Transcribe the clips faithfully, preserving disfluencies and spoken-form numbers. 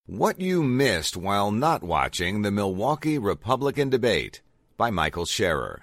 What You Missed While Not Watching the Milwaukee Republican Debate by Michael Scherer.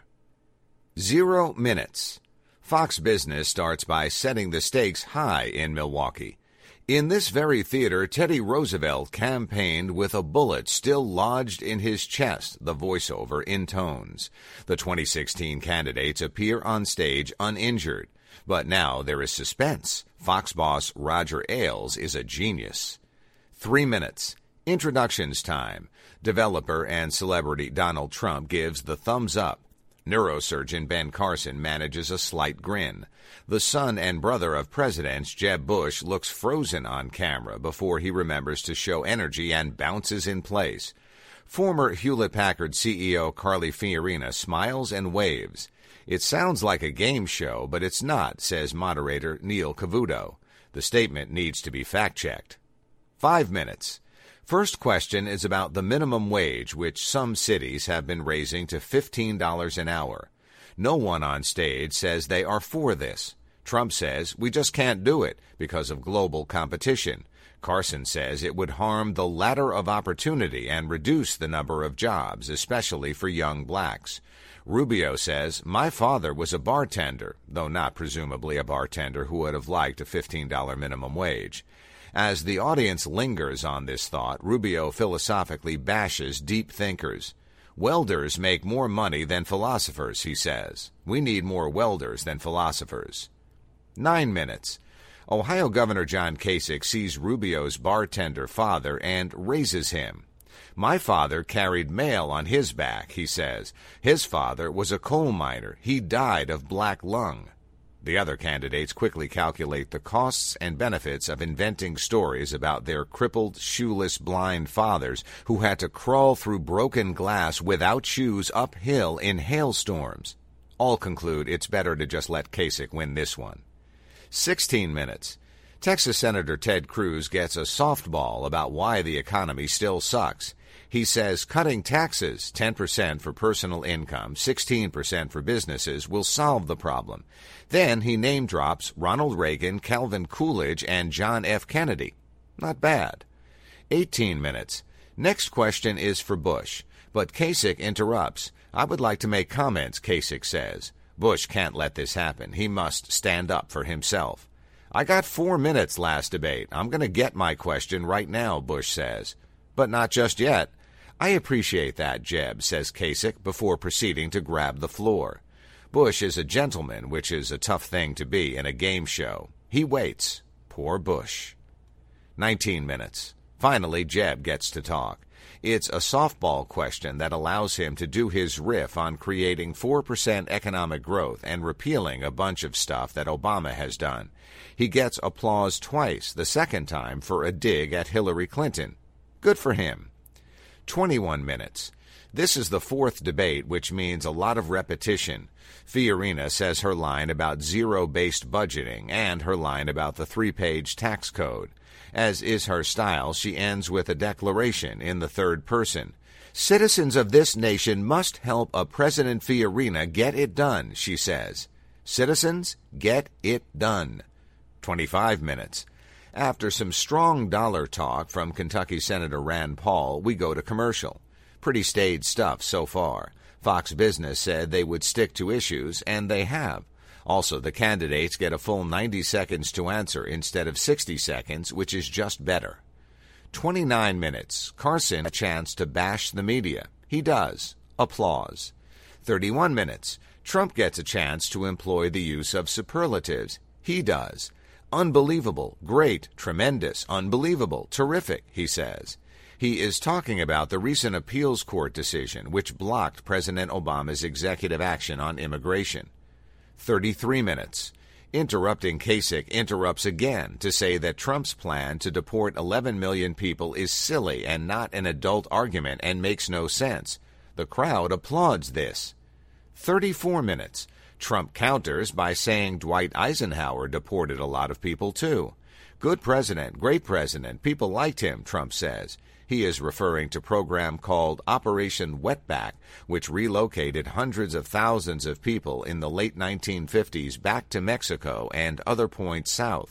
Zero minutes. Fox Business starts by setting the stakes high in Milwaukee. In this very theater, Teddy Roosevelt campaigned with a bullet still lodged in his chest, the voiceover intones. The twenty sixteen candidates appear on stage uninjured. But now there is suspense. Fox boss Roger Ailes is a genius. Three minutes. Introductions time. Developer and celebrity Donald Trump gives the thumbs up. Neurosurgeon Ben Carson manages a slight grin. The son and brother of presidents, Jeb Bush, looks frozen on camera before he remembers to show energy and bounces in place. Former Hewlett-Packard C E O Carly Fiorina smiles and waves. It sounds like a game show, but it's not, says moderator Neil Cavuto. The statement needs to be fact-checked. Five minutes. First question is about the minimum wage, which some cities have been raising to fifteen dollars an hour. No one on stage says they are for this. Trump says we just can't do it because of global competition. Carson says it would harm the ladder of opportunity and reduce the number of jobs, especially for young blacks. Rubio says, my father was a bartender, though not presumably a bartender who would have liked a fifteen dollars minimum wage. As the audience lingers on this thought, Rubio philosophically bashes deep thinkers. Welders make more money than philosophers, he says. We need more welders than philosophers. Nine minutes. Ohio Governor John Kasich sees Rubio's bartender father and raises him. My father carried mail on his back, he says. His father was a coal miner. He died of black lung. The other candidates quickly calculate the costs and benefits of inventing stories about their crippled, shoeless, blind fathers who had to crawl through broken glass without shoes uphill in hailstorms. All conclude it's better to just let Kasich win this one. Sixteen minutes. Texas Senator Ted Cruz gets a softball about why the economy still sucks. He says cutting taxes, ten percent for personal income, sixteen percent for businesses, will solve the problem. Then he name drops Ronald Reagan, Calvin Coolidge, and John F. Kennedy. Not bad. Eighteen minutes. Next question is for Bush, but Kasich interrupts. I would like to make comments, Kasich says. Bush can't let this happen. He must stand up for himself. I got four minutes last debate. I'm going to get my question right now, Bush says. But not just yet. I appreciate that, Jeb, says Kasich before proceeding to grab the floor. Bush is a gentleman, which is a tough thing to be in a game show. He waits. Poor Bush. Nineteen minutes. Finally, Jeb gets to talk. It's a softball question that allows him to do his riff on creating four percent economic growth and repealing a bunch of stuff that Obama has done. He gets applause twice, the second time for a dig at Hillary Clinton. Good for him. twenty-one minutes. This is the fourth debate, which means a lot of repetition. Fiorina says her line about zero-based budgeting and her line about the three-page tax code. As is her style, she ends with a declaration in the third person. Citizens of this nation must help a President Fiorina get it done, she says. Citizens, get it done. twenty-five minutes. After some strong dollar talk from Kentucky Senator Rand Paul, we go to commercial. Pretty staid stuff so far. Fox Business said they would stick to issues, and they have. Also, the candidates get a full ninety seconds to answer instead of sixty seconds, which is just better. twenty-nine minutes. Carson a chance to bash the media. He does. Applause. thirty-one minutes. Trump gets a chance to employ the use of superlatives. He does. Unbelievable, great, tremendous, unbelievable, terrific, he says. He is talking about the recent appeals court decision which blocked President Obama's executive action on immigration. thirty-three minutes. Interrupting Kasich interrupts again to say that Trump's plan to deport eleven million people is silly and not an adult argument and makes no sense. The crowd applauds this. thirty-four minutes. Trump counters by saying Dwight Eisenhower deported a lot of people too. Good president, great president, people liked him, Trump says. He is referring to a program called Operation Wetback, which relocated hundreds of thousands of people in the late nineteen fifties back to Mexico and other points south.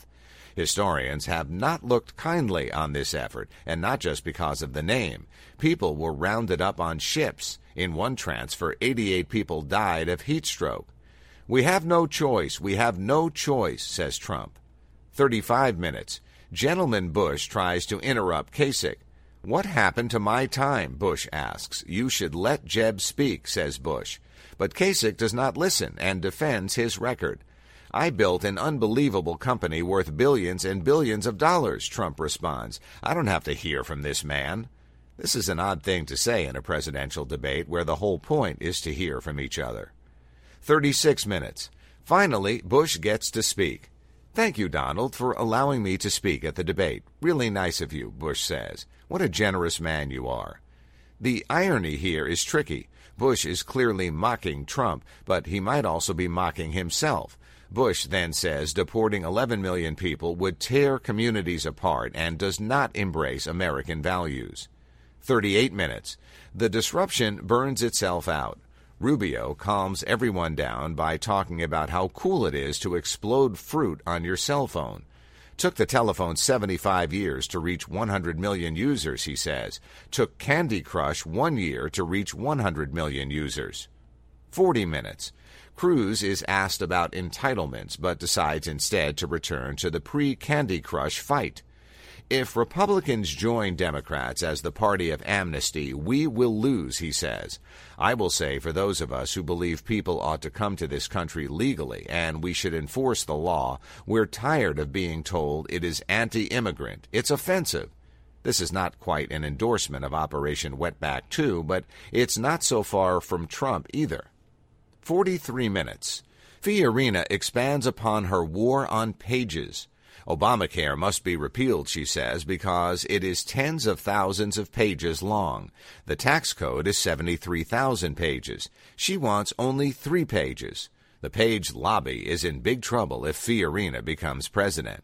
Historians have not looked kindly on this effort, and not just because of the name. People were rounded up on ships. In one transfer, eighty-eight people died of heat stroke. We have no choice. We have no choice, says Trump. thirty-five minutes. Gentleman Bush tries to interrupt Kasich. What happened to my time? Bush asks. You should let Jeb speak, says Bush. But Kasich does not listen and defends his record. I built an unbelievable company worth billions and billions of dollars, Trump responds. I don't have to hear from this man. This is an odd thing to say in a presidential debate where the whole point is to hear from each other. thirty-six minutes. Finally, Bush gets to speak. Thank you, Donald, for allowing me to speak at the debate. Really nice of you, Bush says. What a generous man you are. The irony here is tricky. Bush is clearly mocking Trump, but he might also be mocking himself. Bush then says deporting eleven million people would tear communities apart and does not embrace American values. thirty-eight minutes. The disruption burns itself out. Rubio calms everyone down by talking about how cool it is to explode fruit on your cell phone. Took the telephone seventy-five years to reach one hundred million users, he says. Took Candy Crush one year to reach one hundred million users. forty minutes. Cruz is asked about entitlements, but decides instead to return to the pre-Candy Crush fight. If Republicans join Democrats as the party of amnesty, we will lose, he says. I will say for those of us who believe people ought to come to this country legally and we should enforce the law, we're tired of being told it is anti-immigrant. It's offensive. This is not quite an endorsement of Operation Wetback two, but it's not so far from Trump either. forty-three minutes. Fiorina expands upon her war on pages. Obamacare must be repealed, she says, because it is tens of thousands of pages long. The tax code is seventy-three thousand pages. She wants only three pages. The Page lobby is in big trouble if Fiorina becomes president.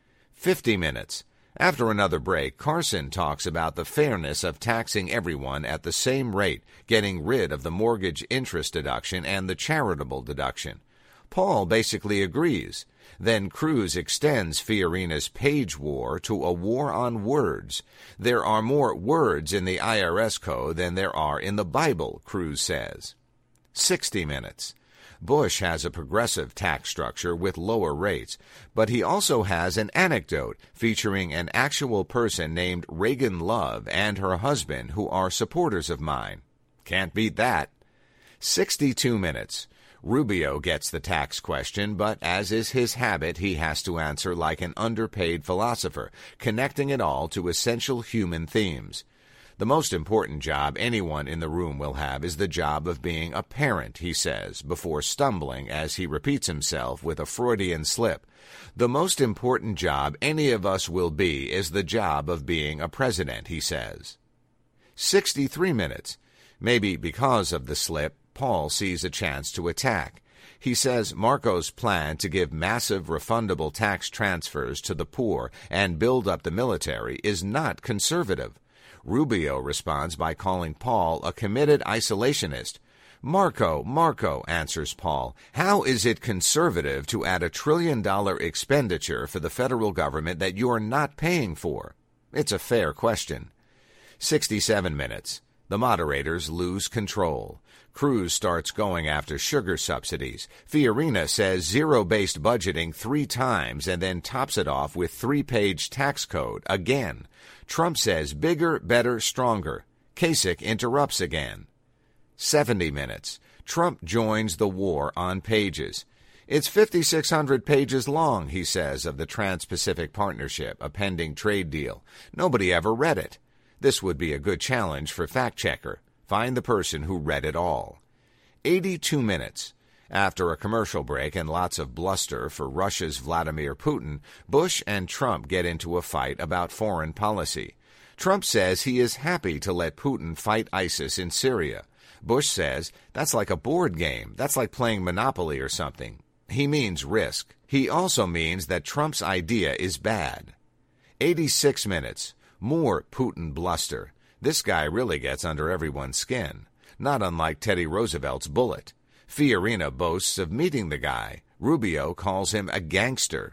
fifty minutes. After another break, Carson talks about the fairness of taxing everyone at the same rate, getting rid of the mortgage interest deduction and the charitable deduction. Paul basically agrees. Then Cruz extends Fiorina's page war to a war on words. There are more words in the I R S code than there are in the Bible, Cruz says. sixty minutes. Bush has a progressive tax structure with lower rates, but he also has an anecdote featuring an actual person named Reagan Love and her husband who are supporters of mine. Can't beat that. sixty-two minutes. Rubio gets the tax question, but as is his habit, he has to answer like an underpaid philosopher, connecting it all to essential human themes. The most important job anyone in the room will have is the job of being a parent, he says, before stumbling as he repeats himself with a Freudian slip. The most important job any of us will be is the job of being a president, he says. sixty-three minutes. Maybe because of the slip, Paul sees a chance to attack. He says Marco's plan to give massive refundable tax transfers to the poor and build up the military is not conservative. Rubio responds by calling Paul a committed isolationist. Marco, Marco, answers Paul, how is it conservative to add a trillion-dollar expenditure for the federal government that you're not paying for? It's a fair question. sixty-seven minutes. The moderators lose control. Cruz starts going after sugar subsidies. Fiorina says zero-based budgeting three times and then tops it off with three-page tax code again. Trump says bigger, better, stronger. Kasich interrupts again. seventy minutes. Trump joins the war on pages. It's fifty-six hundred pages long, he says, of the Trans-Pacific Partnership, a pending trade deal. Nobody ever read it. This would be a good challenge for fact-checker. Find the person who read it all. eighty-two minutes. After a commercial break and lots of bluster for Russia's Vladimir Putin, Bush and Trump get into a fight about foreign policy. Trump says he is happy to let Putin fight ISIS in Syria. Bush says that's like a board game. That's like playing Monopoly or something. He means risk. He also means that Trump's idea is bad. eighty-six minutes. More Putin bluster. This guy really gets under everyone's skin, not unlike Teddy Roosevelt's bullet. Fiorina boasts of meeting the guy. Rubio calls him a gangster.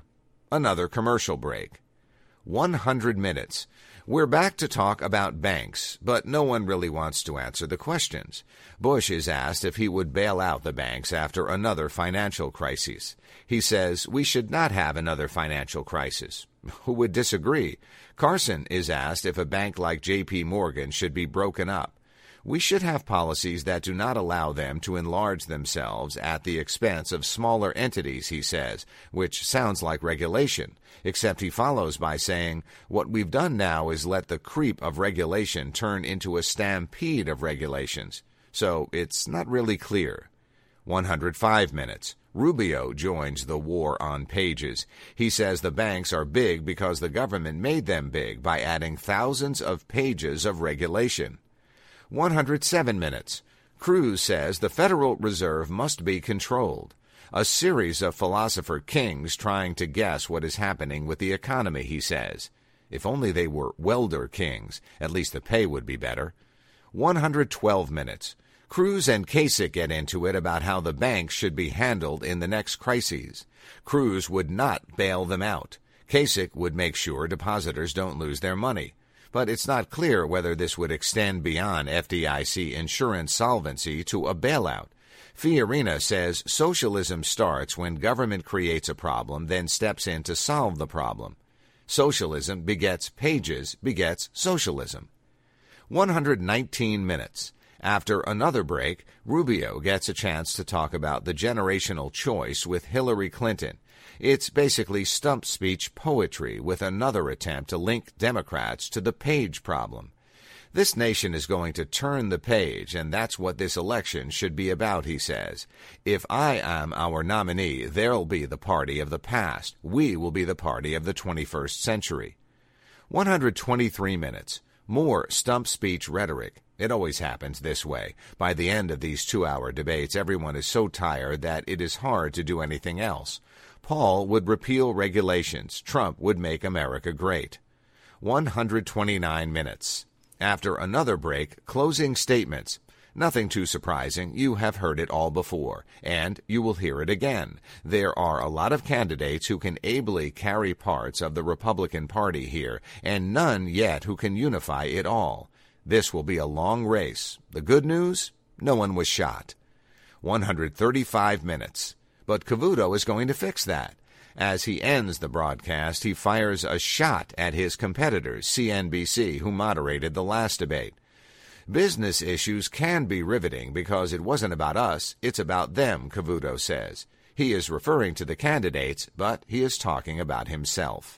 Another commercial break. one hundred minutes. We're back to talk about banks, but no one really wants to answer the questions. Bush is asked if he would bail out the banks after another financial crisis. He says we should not have another financial crisis. Who would disagree? Carson is asked if a bank like J P Morgan should be broken up. We should have policies that do not allow them to enlarge themselves at the expense of smaller entities, he says, which sounds like regulation, except he follows by saying, what we've done now is let the creep of regulation turn into a stampede of regulations. So it's not really clear. one hundred five minutes. Rubio joins the war on pages. He says the banks are big because the government made them big by adding thousands of pages of regulation. one hundred seven minutes. Cruz says the Federal Reserve must be controlled. A series of philosopher kings trying to guess what is happening with the economy, he says. If only they were welder kings, at least the pay would be better. one hundred twelve minutes. Cruz and Kasich get into it about how the banks should be handled in the next crises. Cruz would not bail them out. Kasich would make sure depositors don't lose their money. But it's not clear whether this would extend beyond F D I C insurance solvency to a bailout. Fiorina says socialism starts when government creates a problem, then steps in to solve the problem. Socialism begets pages, begets socialism. one hundred nineteen minutes. After another break, Rubio gets a chance to talk about the generational choice with Hillary Clinton. It's basically stump speech poetry with another attempt to link Democrats to the page problem. This nation is going to turn the page, and that's what this election should be about, he says. If I am our nominee, they'll be the party of the past. We will be the party of the twenty-first century. one hundred twenty-three minutes. More stump speech rhetoric. It always happens this way. By the end of these two-hour debates, everyone is so tired that it is hard to do anything else. Paul would repeal regulations. Trump would make America great. one hundred twenty-nine minutes. After another break, closing statements. Nothing too surprising. You have heard it all before, and you will hear it again. There are a lot of candidates who can ably carry parts of the Republican Party here, and none yet who can unify it all. This will be a long race. The good news? No one was shot. one hundred thirty-five minutes. But Cavuto is going to fix that. As he ends the broadcast, he fires a shot at his competitors, C N B C, who moderated the last debate. Business issues can be riveting because it wasn't about us, it's about them, Cavuto says. He is referring to the candidates, but he is talking about himself.